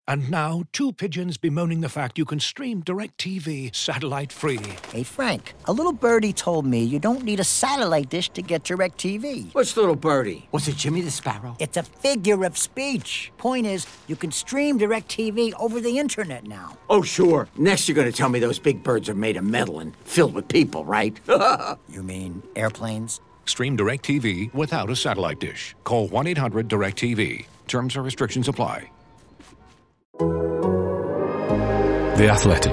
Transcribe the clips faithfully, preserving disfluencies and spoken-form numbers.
And now, two pigeons bemoaning the fact you can stream DirecTV satellite-free. Hey, Frank, a little birdie told me you don't need a satellite dish to get DirecTV. What's little birdie? Was it Jimmy the Sparrow? It's a figure of speech. Point is, you can stream DirecTV over the internet now. Oh, sure. Next you're going to tell me those big birds are made of metal and filled with people, right? You mean airplanes? Stream DirecTV without a satellite dish. Call one eight hundred direct T V. Terms and restrictions apply. The Athletic.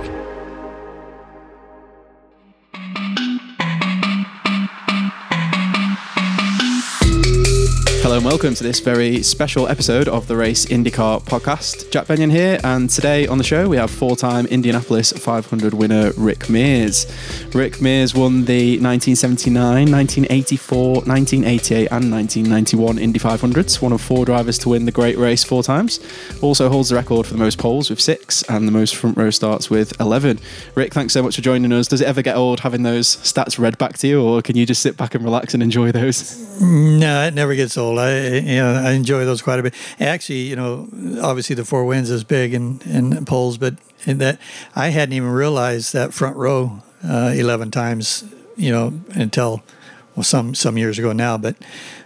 Hello and welcome to this very special episode of the Race IndyCar podcast. Jack Benyon here, and today on the show we have four-time Indianapolis five hundred winner Rick Mears. Rick Mears won the nineteen seventy-nine, nineteen eighty-four, nineteen eighty-eight and nineteen ninety-one Indy five hundreds, one of four drivers to win the great race four times. Also holds the record for the most poles with six and the most front row starts with eleven. Rick, thanks so much for joining us. Does it ever get old having those stats read back to you, or can you just sit back and relax and enjoy those? No, it never gets old. I, you know, I enjoy those quite a bit. Actually, you know, obviously the four wins is big in, in polls, but in that I hadn't even realized that front row uh, eleven times, you know, until well, some some years ago now, but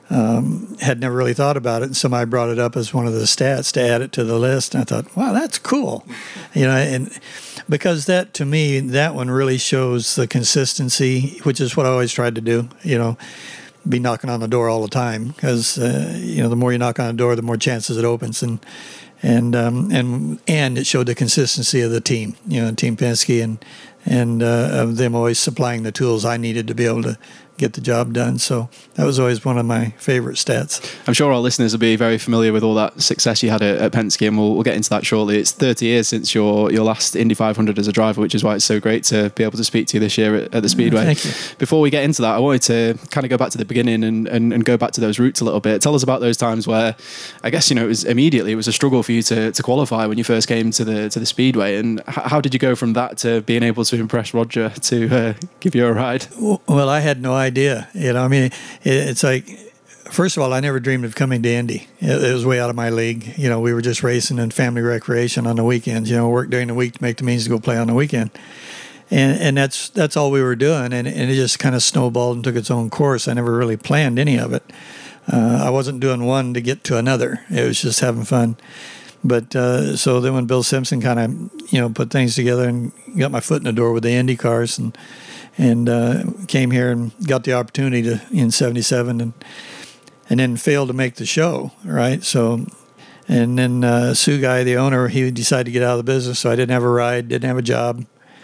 um, had never really thought about it. And somebody brought it up as one of the stats to add it to the list, and I thought, wow, that's cool, you know, and because that to me, that one really shows the consistency, which is what I always tried to do, you know. Be knocking on the door all the time because uh, you know the more you knock on the door, the more chances it opens, and and um, and and it showed the consistency of the team, you know, Team Penske, and and uh, of them always supplying the tools I needed to be able to get the job done. So that was always one of my favorite stats. I'm sure our listeners will be very familiar with all that success you had at, at Penske, and we'll, we'll get into that shortly. It's thirty years since your your last Indy five hundred as a driver, which is why it's so great to be able to speak to you this year at, at the Speedway. Thank you. Before we get into that, I wanted to kind of go back to the beginning and, and, and go back to those roots a little bit. Tell us about those times where, I guess, you know, it was immediately it was a struggle for you to, to qualify when you first came to the to the Speedway, and h- how did you go from that to being able to impress Roger to uh, give you a ride? Well, I had no idea, you know. I mean, it's like, first of all, I never dreamed of coming to Indy. It was way out of my league. You know, we were just racing and family recreation on the weekends. You know, work during the week to make the means to go play on the weekend, and and that's that's all we were doing. And, and it just kind of snowballed and took its own course. I never really planned any of it. Uh, I wasn't doing one to get to another. It was just having fun. But uh, so then when Bill Simpson kind of, you know, put things together and got my foot in the door with the Indy cars, and and uh, came here and got the opportunity to in seventy-seven, and and then failed to make the show, right? So, and then uh, Sue Guy, the owner, he decided to get out of the business, so I didn't have a ride, didn't have a job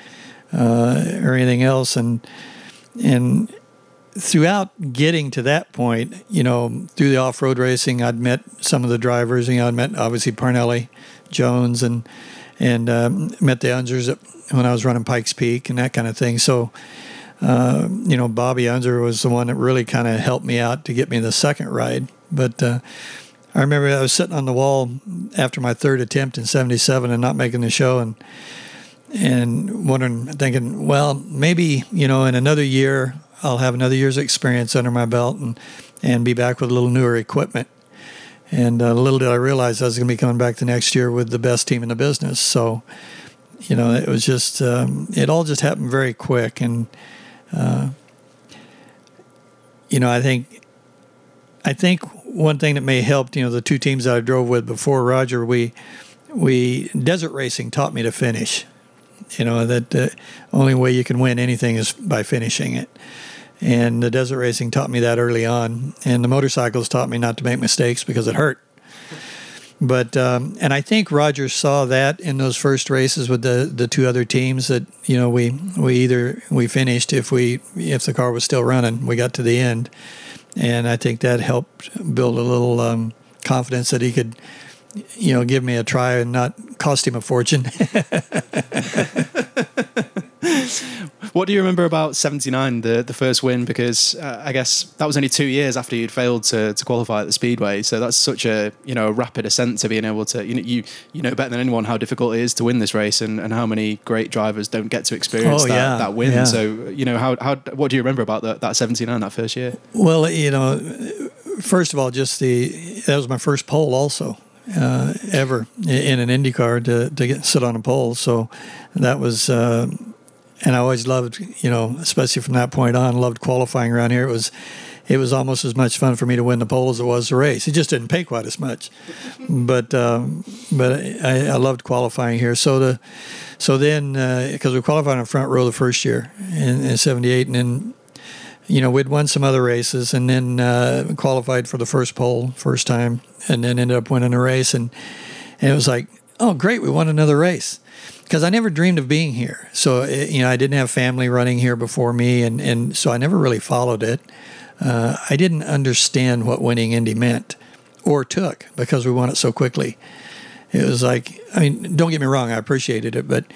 uh, or anything else, and and throughout getting to that point, you know, through the off-road racing, I'd met some of the drivers. You know, I'd met obviously Parnelli, Jones, and and um, met the Unzers when I was running Pikes Peak and that kind of thing. So, uh, you know, Bobby Unser was the one that really kind of helped me out to get me the second ride. But uh, I remember I was sitting on the wall after my third attempt in seventy-seven and not making the show, and and wondering, thinking, well, maybe, you know, in another year I'll have another year's experience under my belt and, and be back with a little newer equipment. And uh, little did I realize I was going to be coming back the next year with the best team in the business. So, you know, it was just, um, it all just happened very quick. And, uh, you know, I think, I think one thing that may help, you know, the two teams that I drove with before Roger, we, we, desert racing taught me to finish. You know, that the only way you can win anything is by finishing it. And the desert racing taught me that early on. And the motorcycles taught me not to make mistakes because it hurt. But, um, and I think Roger saw that in those first races with the, the two other teams that, you know, we, we either, we finished if we, if the car was still running, we got to the end. And I think that helped build a little um, confidence that he could, you know, give me a try and not cost him a fortune. What do you remember about seventy-nine, the, the first win? Because uh, I guess that was only two years after you'd failed to, to qualify at the Speedway. So that's such a, you know, a rapid ascent to being able to, you know, you, you know better than anyone how difficult it is to win this race, and, and how many great drivers don't get to experience oh, that, yeah, that win. Yeah. So, you know, how, how, what do you remember about that, that seventy-nine, that first year? Well, you know, first of all, just the, that was my first pole also. uh, ever in an Indy car to, to get sit on a pole. So that was, uh, and I always loved, you know, especially from that point on, loved qualifying around here. It was, it was almost as much fun for me to win the pole as it was to race. It just didn't pay quite as much, but um, but I, I loved qualifying here. So the, so then because uh, we qualified on front row the first year in, in seventy-eight, and then, you know, we'd won some other races, and then uh, qualified for the first pole first time, and then ended up winning a race, and and it was like, oh great, we won another race. Because I never dreamed of being here. So, it, you know, I didn't have family running here before me, and, and so I never really followed it. Uh, I didn't understand what winning Indy meant or took because we won it so quickly. It was like, I mean, don't get me wrong, I appreciated it, but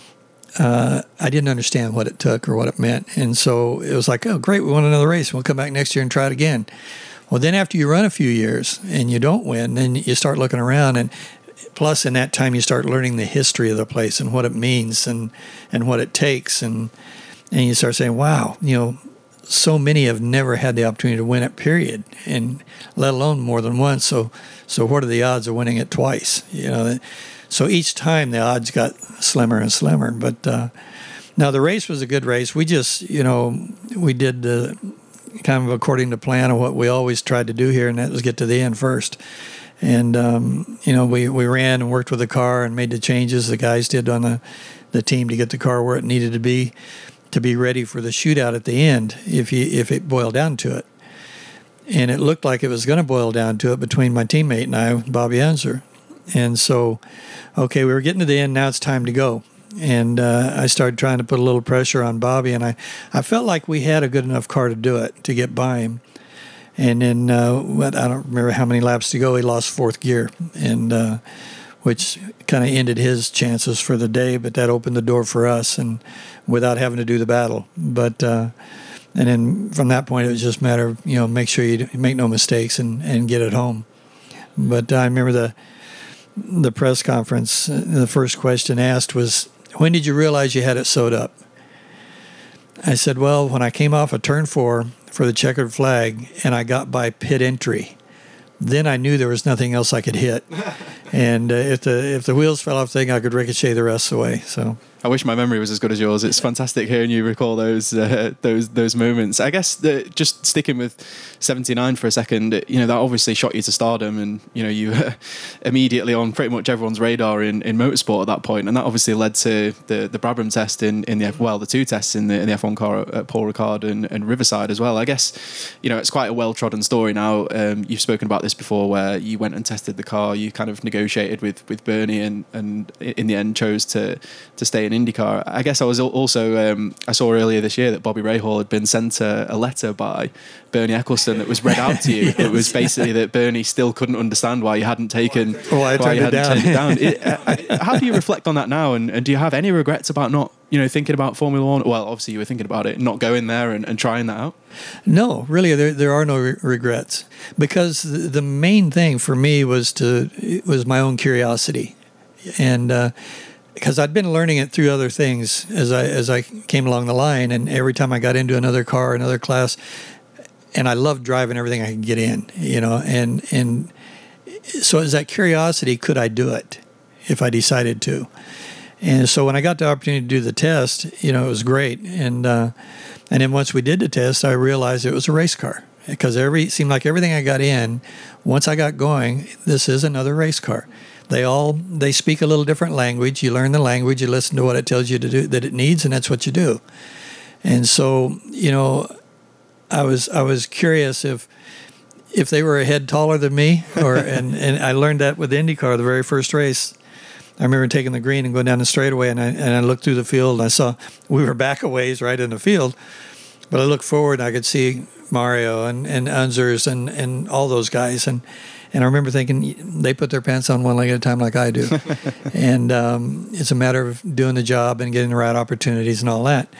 uh, I didn't understand what it took or what it meant. And so it was like, oh, great, we won another race. We'll come back next year and try it again. Well, then after you run a few years and you don't win, then you start looking around, and plus, in that time, you start learning the history of the place and what it means and, and what it takes. And and you start saying, wow, you know, so many have never had the opportunity to win it, period, and let alone more than once. So so what are the odds of winning it twice? You know, so each time the odds got slimmer and slimmer. But uh, now the race was a good race. We just, you know, we did uh, kind of according to plan of what we always tried to do here, and that was get to the end first. And, um, you know, we, we ran and worked with the car and made the changes the guys did on the, the team to get the car where it needed to be to be ready for the shootout at the end if you, if it boiled down to it. And it looked like it was going to boil down to it between my teammate and I, Bobby Unser. And so, okay, we were getting to the end. Now it's time to go. And uh, I started trying to put a little pressure on Bobby, and I, I felt like we had a good enough car to do it, to get by him. And then, uh, what, I don't remember how many laps to go, he lost fourth gear, and uh, which kind of ended his chances for the day, but that opened the door for us, and without having to do the battle. But uh, and then from that point, it was just a matter of, you know, make sure you make no mistakes and, and get it home. But I remember the the press conference, the first question asked was, when did you realize you had it sewed up? I said, well, when I came off of turn four for the checkered flag and I got by pit entry, then I knew there was nothing else I could hit. And uh, if the if the wheels fell off the thing, I could ricochet the rest of the way. So I wish my memory was as good as yours. It's fantastic hearing you recall those uh, those those moments. I guess the, just sticking with seventy-nine for a second, you know, that obviously shot you to stardom, and you know, you were immediately on pretty much everyone's radar in, in motorsport at that point, and that obviously led to the the Brabham test in, in the F, well the two tests in the in the F one car at Paul Ricard and, and Riverside as well. I guess, you know, it's quite a well trodden story now. Um, you've spoken about this before, where you went and tested the car, you kind of negotiated with, with Bernie, and, and in the end chose to to stay in IndyCar. I guess I was also um, I saw earlier this year that Bobby Rahal had been sent a, a letter by Bernie Ecclestone that was read out to you. Yes. It was basically that Bernie still couldn't understand why you hadn't taken well, I why you it hadn't down. turned it down. It, uh, how do you reflect on that now, and, and do you have any regrets about not, you know, thinking about Formula One? Well, obviously you were thinking about it, not going there and, and trying that out. No, really, there there are no re- regrets, because the, the main thing for me was to it was my own curiosity, and uh, because I'd been learning it through other things as I as I came along the line, and every time I got into another car, another class, and I loved driving everything I could get in, you know, and and so as that curiosity, could I do it if I decided to? And so when I got the opportunity to do the test, you know, it was great. And uh, and then once we did the test, I realized it was a race car, because every it seemed like everything I got in, once I got going, this is another race car. They all they speak a little different language. You learn the language, you listen to what it tells you to do that it needs, and that's what you do. And so, you know, I was I was curious if if they were a head taller than me, or and, and I learned that with IndyCar, the very first race. I remember taking the green and going down the straightaway, and I and I looked through the field, and I saw we were back a ways right in the field, but I looked forward and I could see Mario and, and Unzers and, and all those guys, and and I remember thinking they put their pants on one leg at a time like I do, and um, it's a matter of doing the job and getting the right opportunities and all that.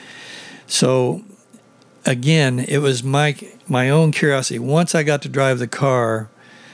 So again, it was my my own curiosity. Once I got to drive the car,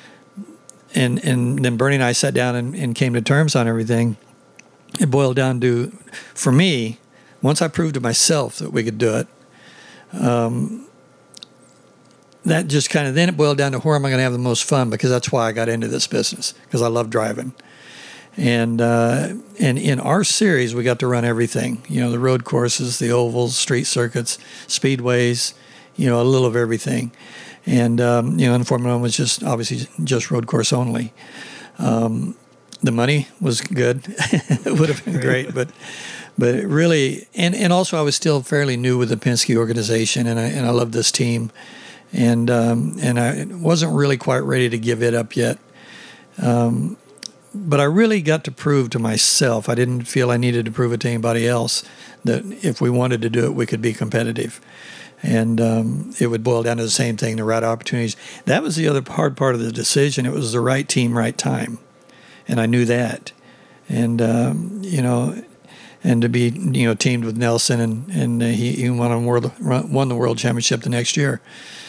And and then Bernie and I sat down and, and came to terms on everything, it boiled down to, for me, once I proved to myself that we could do it, um, that just kind of, then it boiled down to where am I going to have the most fun, because that's why I got into this business, because I love driving. And uh, and in our series, we got to run everything, you know, the road courses, the ovals, street circuits, speedways, you know, a little of everything. And, um, you know, and Formula One was just obviously just road course only. Um, the money was good. It would have been great, but but it really, and, and also I was still fairly new with the Penske organization, and I and I loved this team. And um, and I wasn't really quite ready to give it up yet. Um, but I really got to prove to myself, I didn't feel I needed to prove it to anybody else, that if we wanted to do it, we could be competitive. And um, it would boil down to the same thing, the right opportunities. That was the other hard part of the decision. It was the right team, right time. And I knew that. And, um, you know, and to be, you know, teamed with Nelson, and, and uh, he, he won, a world, won the world championship the next year.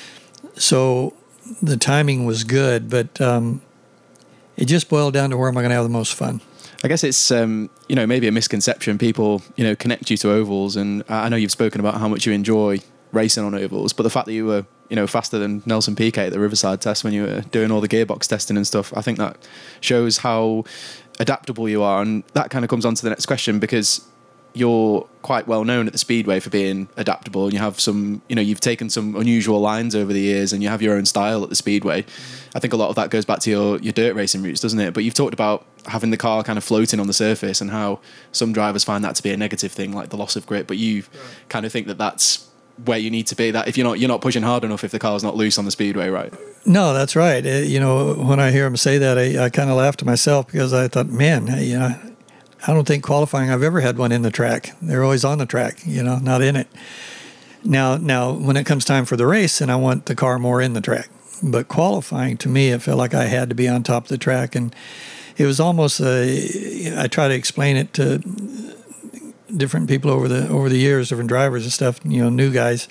So the timing was good, but um, it just boiled down to where am I going to have the most fun. I guess it's, um, you know, maybe a misconception. People, you know, connect you to ovals, and I know you've spoken about how much you enjoy racing on ovals, but the fact that you were, you know, faster than Nelson Piquet at the Riverside test when you were doing all the gearbox testing and stuff, I think that shows how adaptable you are. And that kind of comes on to the next question, because you're quite well known at the Speedway for being adaptable, and you have some, you know, you've taken some unusual lines over the years, and you have your own style at the Speedway. I think a lot of that goes back to your, your dirt racing roots, doesn't it? But you've talked about having the car kind of floating on the surface, and how some drivers find that to be a negative thing, like the loss of grip, but you right. kind of think that that's where you need to be, that if you're not you're not pushing hard enough if the car's not loose on the Speedway, right? No, that's right. Uh, you know, when I hear him say that, I, I kind of laugh to myself, because I thought, man, you know, I don't think qualifying I've ever had one in the track. They're always on the track, you know, not in it. Now, now when it comes time for the race, and I want the car more in the track. But qualifying, to me, it felt like I had to be on top of the track, and it was almost a, I try to explain it to different people over the over the years, different drivers and stuff, you know, new guys,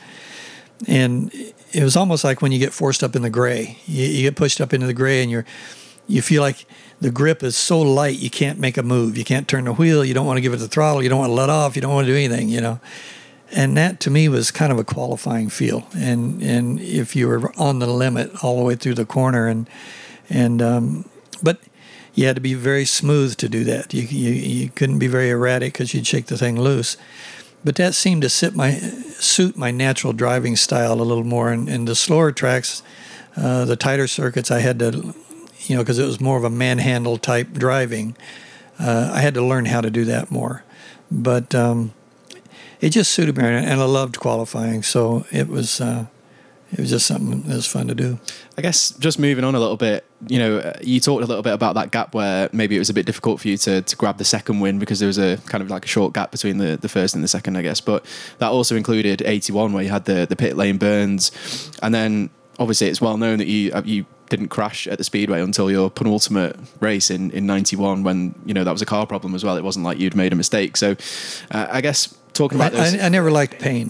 and it was almost like when you get forced up in the gray. You, you get pushed up into the gray, and you're you feel like the grip is so light you can't make a move. You can't turn the wheel. You don't want to give it the throttle. You don't want to let off. You don't want to do anything, you know. And that, to me, was kind of a qualifying feel. And and if you were on the limit all the way through the corner, and and um, but you had to be very smooth to do that. You you, you couldn't be very erratic, because you'd shake the thing loose. But that seemed to sit my suit my natural driving style a little more. And, and the slower tracks, uh, the tighter circuits, I had to, you know, because it was more of a manhandle type driving. Uh, I had to learn how to do that more. But um, it just suited me, and I loved qualifying. So it was uh, it was just something that was fun to do. I guess just moving on a little bit, you know, you talked a little bit about that gap where maybe it was a bit difficult for you to, to grab the second win, because there was a kind of like a short gap between the, the first and the second, I guess. But that also included eighty-one, where you had the, the pit lane burns. And then obviously it's well known that you you didn't crash at the Speedway until your penultimate race in, in ninety-one, when, you know, that was a car problem as well. It wasn't like you'd made a mistake. So uh, I guess talking about I, those... I, I never liked pain.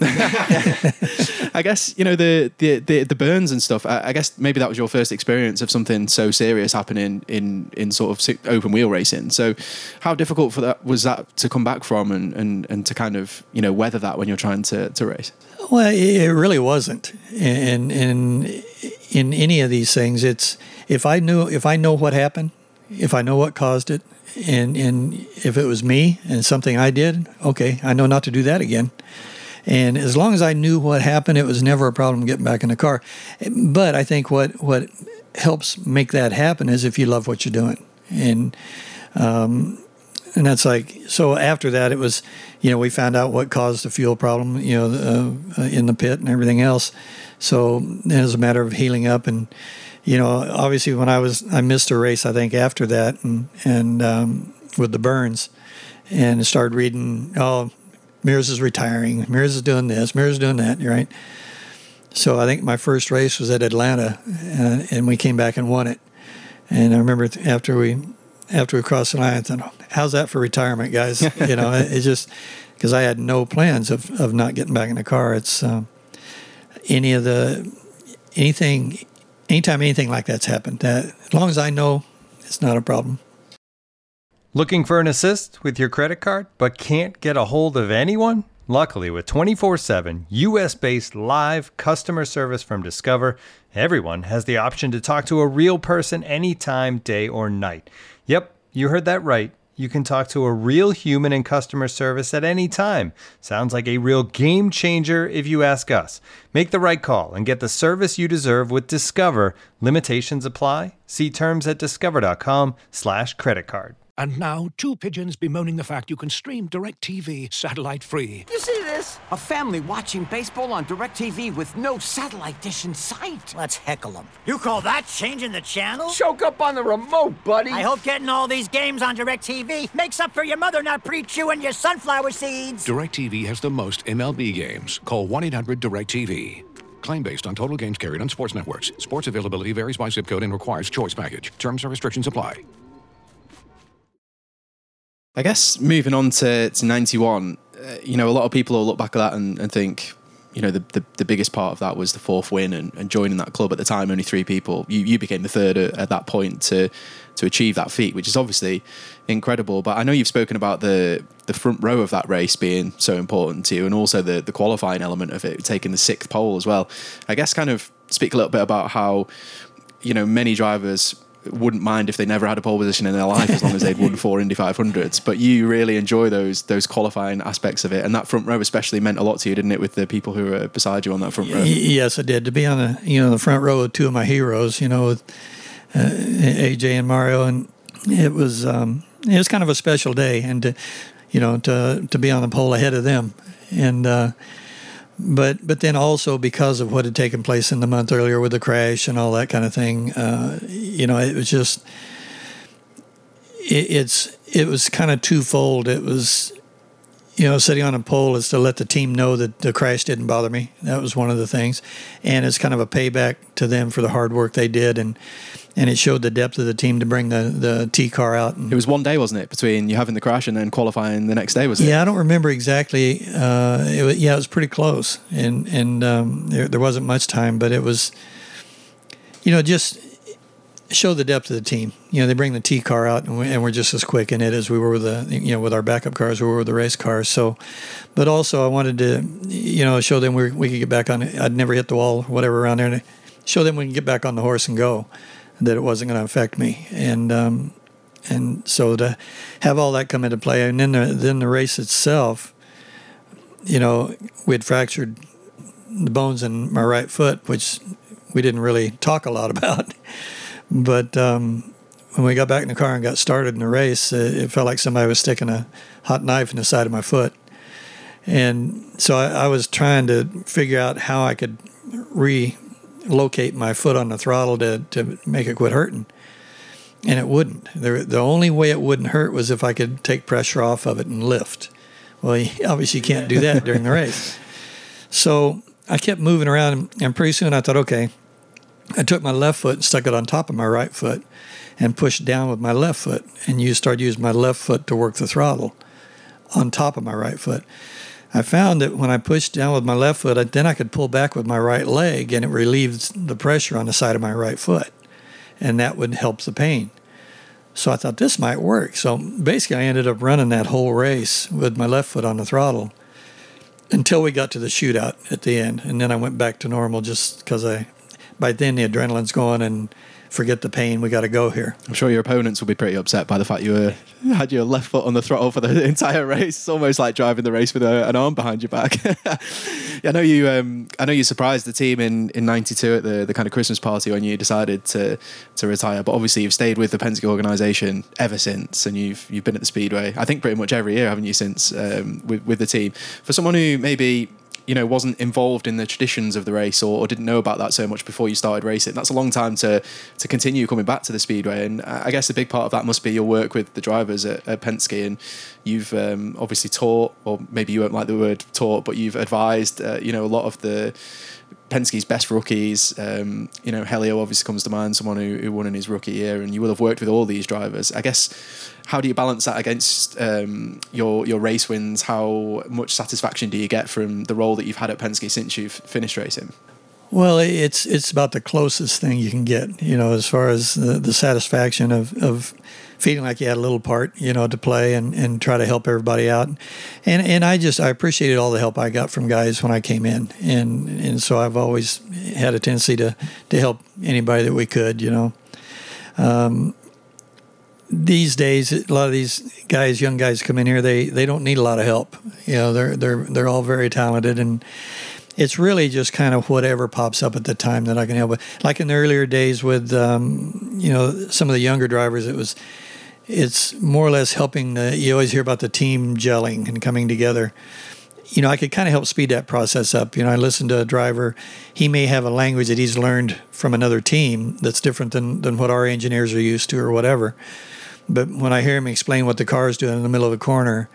I guess, you know, the, the, the, the burns and stuff, I, I guess maybe that was your first experience of something so serious happening in, in sort of open wheel racing. So how difficult for that was that to come back from, and, and, and to kind of, you know, weather that when you're trying to, to race? Well, it really wasn't. And, and in any of these things, it's, if I knew, if I know what happened, if I know what caused it, and, and if it was me and something I did, okay, I know not to do that again. And as long as I knew what happened, it was never a problem getting back in the car. But I think what, what helps make that happen is if you love what you're doing. And um, and that's like, so after that, it was, you know, we found out what caused the fuel problem, you know, uh, in the pit and everything else. So it was a matter of healing up. And, you know, obviously when I was, I missed a race, I think, after that, and, and um, with the burns, and started reading, oh, Mears is retiring, Mears is doing this, Mears is doing that, right? So I think my first race was at Atlanta, uh, and we came back and won it. And I remember after we after we crossed the line, I thought, how's that for retirement, guys? You know, it, it just, because I had no plans of, of not getting back in the car. It's um, any of the, anything, anytime anything like that's happened, that, as long as I know, it's not a problem. Looking for an assist with your credit card, but can't get a hold of anyone? Luckily, with twenty-four seven U S-based live customer service from Discover, everyone has the option to talk to a real person anytime, day or night. Yep, you heard that right. You can talk to a real human in customer service at any time. Sounds like a real game changer if you ask us. Make the right call and get the service you deserve with Discover. Limitations apply. See terms at discover.com slash credit card. And now, two pigeons bemoaning the fact you can stream DirecTV satellite-free. You see this? A family watching baseball on DirecTV with no satellite dish in sight. Let's heckle them. You call that changing the channel? Choke up on the remote, buddy. I hope getting all these games on DirecTV makes up for your mother not pre-chewing your sunflower seeds. DirecTV has the most M L B games. Call one eight hundred direct T V. Claim based on total games carried on sports networks. Sports availability varies by zip code and requires choice package. Terms and restrictions apply. I guess moving on to, to ninety-one, uh, you know, a lot of people will look back at that and, and think, you know, the, the the biggest part of that was the fourth win and, and joining that club at the time, only three people. You you became the third at, at that point to to achieve that feat, which is obviously incredible. But I know you've spoken about the the front row of that race being so important to you, and also the, the qualifying element of it, taking the sixth pole as well. I guess kind of speak a little bit about how, you know, many drivers wouldn't mind if they never had a pole position in their life as long as they'd won four Indy five hundreds, but you really enjoy those those qualifying aspects of it, and that front row especially meant a lot to you, didn't it, with the people who were beside you on that front row? Yes, it did. To be on the you know the front row with two of my heroes, you know, with uh, A J and Mario, and it was um, it was kind of a special day, and to, you know to to be on the pole ahead of them, and uh, But but then also because of what had taken place in the month earlier with the crash and all that kind of thing, uh, you know, it was just it, it's it was kind of twofold. It was, you know, sitting on a pole is to let the team know that the crash didn't bother me. That was one of the things, and it's kind of a payback to them for the hard work they did, and and it showed the depth of the team to bring the the T car out. And it was one day, wasn't it, between you having the crash and then qualifying the next day, was it? Yeah, I don't remember exactly. Uh, it was, yeah, it was pretty close, and and um, there, there wasn't much time, but it was, you know, just show the depth of the team. You know, they bring the T car out, and, we, and we're just as quick in it as we were with the, you know, with our backup cars, we were with the race cars. So, but also I wanted to, you know, show them we we could get back on. I'd never hit the wall, or whatever around there, and show them we can get back on the horse and go. That it wasn't going to affect me, and um, and so to have all that come into play, and then the, then the race itself, you know, we had fractured the bones in my right foot, which we didn't really talk a lot about, but um, when we got back in the car and got started in the race, uh, it felt like somebody was sticking a hot knife in the side of my foot, and so I, I was trying to figure out how I could re. locate my foot on the throttle to, to make it quit hurting, and it wouldn't. The, the only way it wouldn't hurt was if I could take pressure off of it and lift. Well, you obviously can't do that during the race. So I kept moving around, and pretty soon I thought, okay, I took my left foot and stuck it on top of my right foot and pushed down with my left foot, and you start using my left foot to work the throttle on top of my right foot. I found that when I pushed down with my left foot, I, then I could pull back with my right leg, and it relieves the pressure on the side of my right foot, and that would help the pain. So I thought this might work. So basically I ended up running that whole race with my left foot on the throttle until we got to the shootout at the end, and then I went back to normal just because I, by then the adrenaline's going and forget the pain, we got to go here. I'm sure your opponents will be pretty upset by the fact you were, had your left foot on the throttle for the entire race. It's almost like driving the race with a, an arm behind your back. I know you um, I know you surprised the team in, in ninety-two at the, the kind of Christmas party when you decided to to retire, but obviously you've stayed with the Penske organisation ever since, and you've you've been at the Speedway, I think, pretty much every year, haven't you, since um, with, with the team. For someone who maybe, you know, wasn't involved in the traditions of the race, or, or didn't know about that so much before you started racing, that's a long time to to continue coming back to the Speedway. And I guess a big part of that must be your work with the drivers at, at Penske. And you've um, obviously taught, or maybe you won't like the word taught, but you've advised, uh, you know, a lot of the Penske's best rookies. Um, you know, Helio obviously comes to mind, someone who, who won in his rookie year, and you will have worked with all these drivers. I guess, how do you balance that against um, your your race wins? How much satisfaction do you get from the role that you've had at Penske since you've finished racing? Well, it's it's about the closest thing you can get, you know, as far as the, the satisfaction of, of feeling like you had a little part, you know, to play and, and try to help everybody out. And and I just I appreciated all the help I got from guys when I came in, and and so I've always had a tendency to to help anybody that we could, you know. Um, these days, a lot of these guys, young guys, come in here. They they don't need a lot of help. You know, they're they're they're all very talented, and it's really just kind of whatever pops up at the time that I can help with. Like in the earlier days with, um, you know, some of the younger drivers, it was, it's more or less helping the, you always hear about the team gelling and coming together. You know, I could kind of help speed that process up. You know, I listen to a driver. He may have a language that he's learned from another team that's different than, than what our engineers are used to or whatever. But when I hear him explain what the car is doing in the middle of a corner,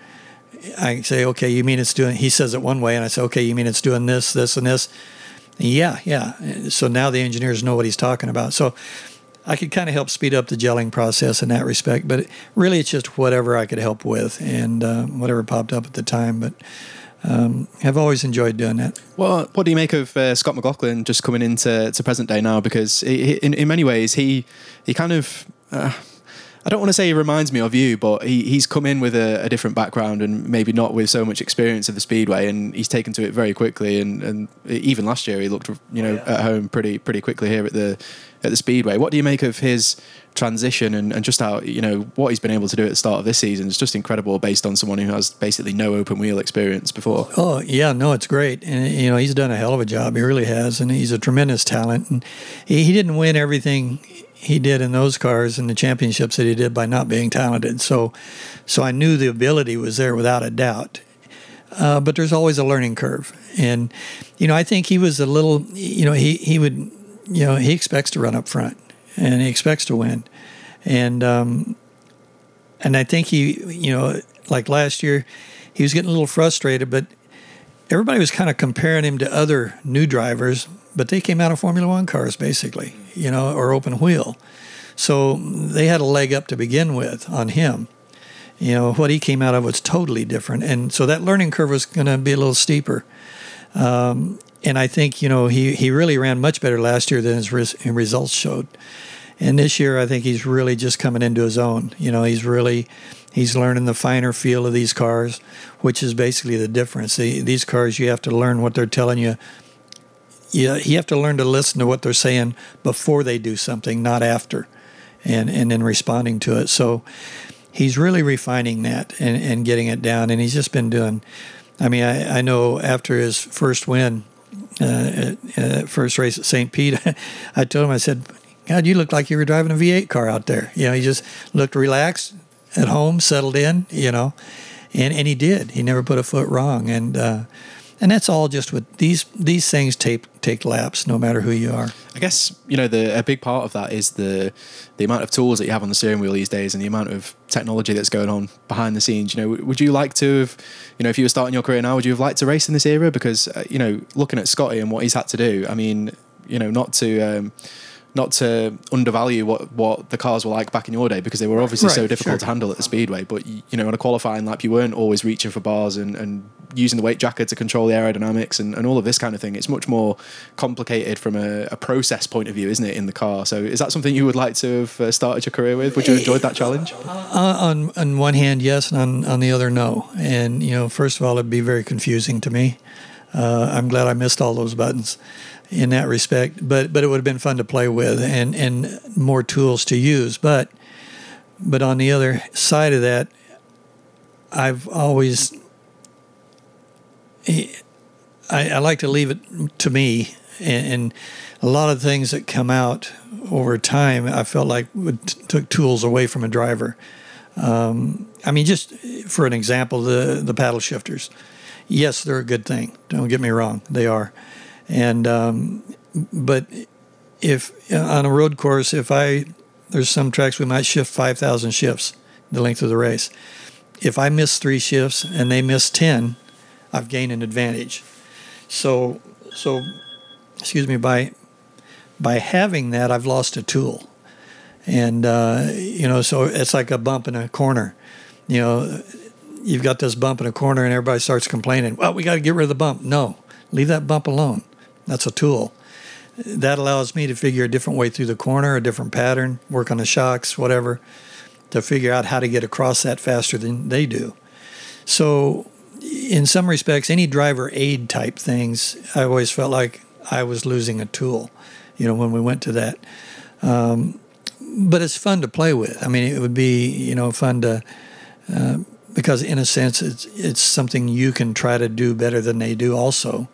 I say, okay, you mean it's doing, he says it one way, and I say, okay, you mean it's doing this, this, and this? And yeah, yeah. So now the engineers know what he's talking about. So I could kind of help speed up the gelling process in that respect, but really it's just whatever I could help with and uh, whatever popped up at the time. But um, I've always enjoyed doing that. Well, what do you make of uh, Scott McLaughlin just coming into to present day now? Because he, in, in many ways, he, he kind of... Uh, I don't want to say he reminds me of you, but he, he's come in with a, a different background and maybe not with so much experience of the Speedway, and he's taken to it very quickly. And, and even last year, he looked, you know, yeah. at home pretty pretty quickly here at the at the Speedway. What do you make of his transition and, and just how, you know, what he's been able to do at the start of this season? It's just incredible based on someone who has basically no open wheel experience before. Oh yeah, no, it's great, and you know he's done a hell of a job. He really has, and he's a tremendous talent. And he, he didn't win everything he did in those cars and the championships that he did by not being talented. So, so I knew the ability was there without a doubt. Uh, but there's always a learning curve, and you know I think he was a little, you know, he he would, you know, he expects to run up front and he expects to win, and um, and I think he, you know, like last year, he was getting a little frustrated, but everybody was kind of comparing him to other new drivers. But they came out of Formula One cars, basically, you know, or open wheel. So they had a leg up to begin with on him. You know, what he came out of was totally different. And so that learning curve was going to be a little steeper. Um, and I think, you know, he, he really ran much better last year than his res- results showed. And this year, I think he's really just coming into his own. You know, he's really, he's learning the finer feel of these cars, which is basically the difference. The, these cars, you have to learn what they're telling you. You, you have to learn to listen to what they're saying before they do something, not after, and, and then responding to it. So he's really refining that and, and getting it down, and he's just been doing, I mean, I, I know after his first win, uh, uh, first race at Saint Pete, I told him, I said, God, you look like you were driving a V eight car out there. You know, he just looked relaxed, at home, settled in, you know, and, and he did. He never put a foot wrong, and uh, And that's all just with these these things take take laps, no matter who you are. I guess, you know, the a big part of that is the the amount of tools that you have on the steering wheel these days and the amount of technology that's going on behind the scenes. You know, would you like to have, you know, if you were starting your career now, would you have liked to race in this era? Because, uh, you know, looking at Scotty and what he's had to do, I mean, you know, not to... Um, not to undervalue what, what the cars were like back in your day, because they were obviously right, so difficult sure. to handle at the Speedway. But, you know, on a qualifying lap, you weren't always reaching for bars and, and using the weight jacket to control the aerodynamics and, and all of this kind of thing. It's much more complicated from a, a process point of view, isn't it, in the car? So is that something you would like to have started your career with? Would you have enjoyed that challenge? Uh, on, on one hand, yes, and on, on the other, no. And, you know, first of all, it'd be very confusing to me. Uh, I'm glad I missed all those buttons in that respect, but but it would have been fun to play with and, and more tools to use. But but on the other side of that, I've always I, I like to leave it to me, and, and a lot of things that come out over time, I felt like would, took tools away from a driver. Um, I mean, just for an example, the the paddle shifters. Yes, they're a good thing. Don't get me wrong, they are. And um, but if on a road course, if I there's some tracks we might shift five thousand shifts the length of the race. If I miss three shifts and they miss ten, I've gained an advantage. So so excuse me by by having that, I've lost a tool, and uh, you know so it's like a bump in a corner, you know. You've got this bump in a corner and everybody starts complaining, well, we got to get rid of the bump. No, leave that bump alone. That's a tool. That allows me to figure a different way through the corner, a different pattern, work on the shocks, whatever. to figure out how to get across that faster than they do. So in some respects, any driver aid type things, I always felt like I was losing a tool, you know, when we went to that. Um, but it's fun to play with. I mean, it would be, you know, fun to, uh, because in a sense, it's, it's something you can try to do better than they do also.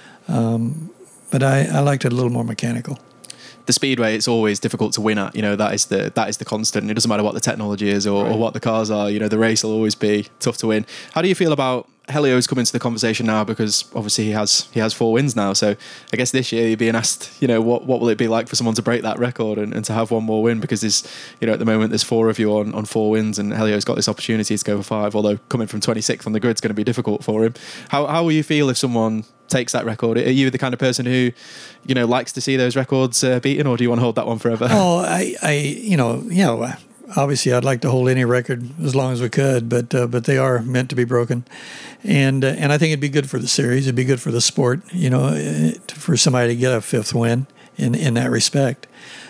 Um, but I, I liked it a little more mechanical. The speedway, it's always difficult to win at. You know, that is the that is the constant. It doesn't matter what the technology is or, right. or what the cars are. You know, the race will always be tough to win. How do you feel about Helio's come into the conversation now? Because obviously he has he has four wins now. So I guess this year you're being asked, you know, what what will it be like for someone to break that record and, and to have one more win? Because there's, you know, at the moment there's four of you on, on four wins, and Helio's got this opportunity to go for five. Although coming from twenty-sixth on the grid is going to be difficult for him. How how will you feel if someone takes that record? Are you the kind of person who, you know, likes to see those records uh, beaten, or do you want to hold that one forever? Oh, I, I you know, you know, obviously I'd like to hold any record as long as we could, but uh, but they are meant to be broken, and uh, and I think it'd be good for the series. It'd be good for the sport, you know, for somebody to get a fifth win in in that respect.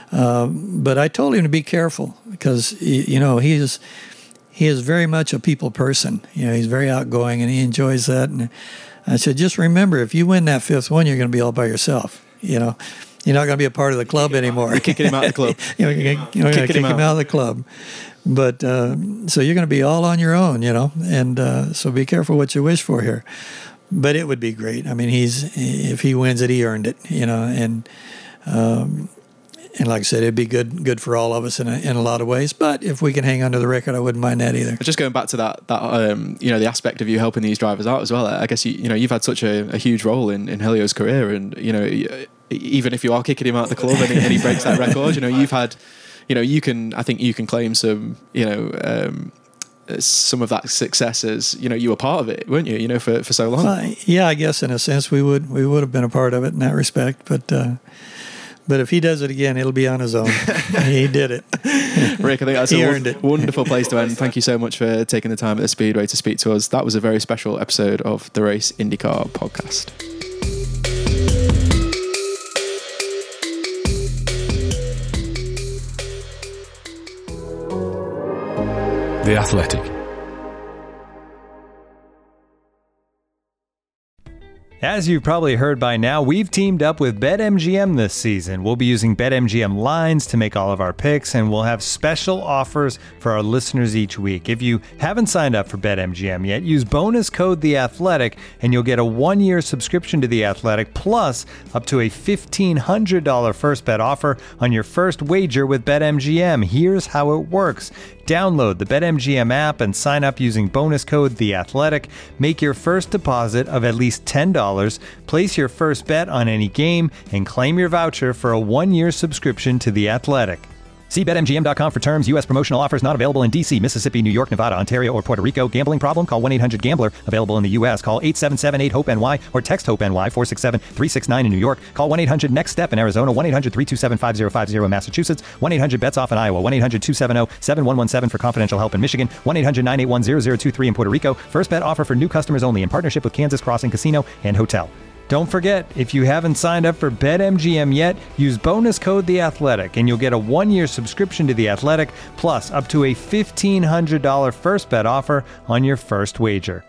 Um, but I told him to be careful because you know he is he is very much a people person. You know, he's very outgoing and he enjoys that. And I said, just remember, if you win that fifth one, you're going to be all by yourself. You know, you're not going to be a part of the club anymore. You're kicking him out of the club. you know, you're going to kick him out. him out of the club. But uh, so you're going to be all on your own, you know, and uh, so be careful what you wish for here. But it would be great. I mean, he's if he wins it, he earned it, you know, and um, and like I said, it'd be good good for all of us in a, in a lot of ways. But if we can hang on to the record, I wouldn't mind that either. Just going back to that, that um, you know, the aspect of you helping these drivers out as well. I guess you, you know you've had such a, a huge role in, in Helio's career, and you know, even if you are kicking him out of the club and, and he breaks that record, you know, you've had, you know, you can I think you can claim some, you know. Um, some of that success as, you know, you were part of it, weren't you, you know, for, for so long? Uh, yeah, I guess in a sense we would we would have been a part of it in that respect, but uh, but if he does it again, it'll be on his own. He did it. Rick, I think that's he a earned w- it. wonderful place to end. Thank you so much for taking the time at the Speedway to speak to us. That was a very special episode of the Race IndyCar podcast. The Athletic. As you've probably heard by now, we've teamed up with BetMGM this season. We'll be using BetMGM lines to make all of our picks, and we'll have special offers for our listeners each week. If you haven't signed up for BetMGM yet, use bonus code The Athletic, and you'll get a one-year subscription to The Athletic, plus up to a fifteen hundred dollars first bet offer on your first wager with BetMGM. Here's how it works. Download the BetMGM app and sign up using bonus code The Athletic. Make your first deposit of at least ten dollars, place your first bet on any game, and claim your voucher for a one-year subscription to The Athletic. See Bet M G M dot com for terms. U S promotional offers not available in D C, Mississippi, New York, Nevada, Ontario, or Puerto Rico. Gambling problem? Call one eight hundred gambler. Available in the U S. Call eight seven seven eight hope N Y or text HOPE-NY four six seven three six nine in New York. Call one eight hundred next step in Arizona. one eight hundred three two seven five zero five zero in Massachusetts. one eight hundred bets off in Iowa. one eight hundred two seven zero seven one one seven for confidential help in Michigan. one eight hundred nine eight one zero zero two three in Puerto Rico. First bet offer for new customers only in partnership with Kansas Crossing Casino and Hotel. Don't forget, if you haven't signed up for BetMGM yet, use bonus code The Athletic, and you'll get a one-year subscription to The Athletic, plus up to a fifteen hundred dollars first bet offer on your first wager.